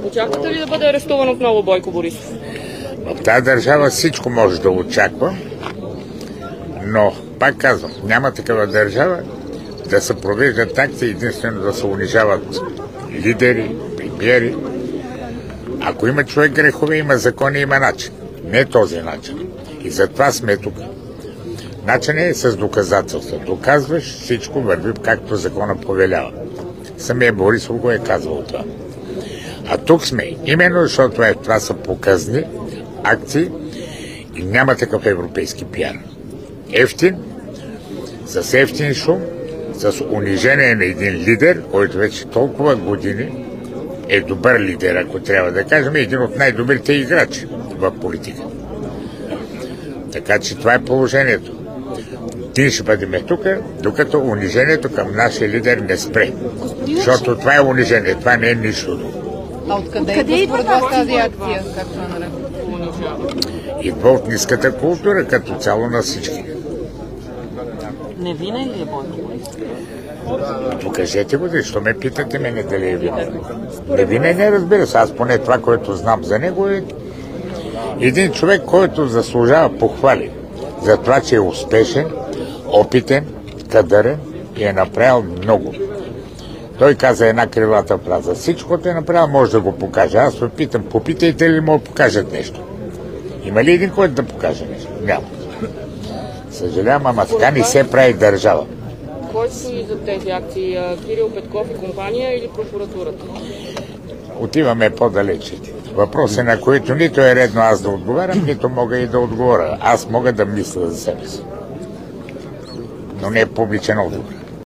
Очаквате ли да бъде арестуван отново Бойко Борисов? В тази държава всичко може да очаква, но, пак казвам, няма такава държава да се провеждат акции единствено да се унижават лидери, премиери. Ако има човек грехове, има закони, има начин. Не този начин. И затова сме тук. Начинът е с доказателства. Доказваш, всичко върви както закона повелява. Самия Борисов го е казвал това. А тук сме, именно защото това са показни акции и няма такъв европейски пиар. Ефтин, с ефтин шум, с унижение на един лидер, който вече толкова години е добър лидер, ако трябва да кажем, един от най-добрите играчи в политика. Така че това е положението. Ние ще бъдем тук, докато унижението към нашия лидер не спре. Защото това е унижение, това не е нищо друго. А откъде идва според вас тази акция, както е наред? Идва от ниската култура, като цяло на всички. Не винаги ли е Бойко Борисов? Покажете го, защо ме питате мене дали е виновен. Не винаги, разбира се, аз поне това, което знам за него е един човек, който заслужава похвали за това, че е успешен, опитен, кадърен и е направил много. Той каза една крилата фраза. Всичкото е направил, може да го покаже. Аз се питам, попитайте ли му покажат нещо. Има ли един, който да покаже нещо? Няма. Съжалявам, ама така не се прави държава. Кой стои за тези акции? Кирил Петков и компания или прокуратурата? Отиваме по-далече. Въпроси, на които нито е редно аз да отговарям, нито мога и да отговоря. Аз мога да мисля за себе си. Но не е публичен отговор.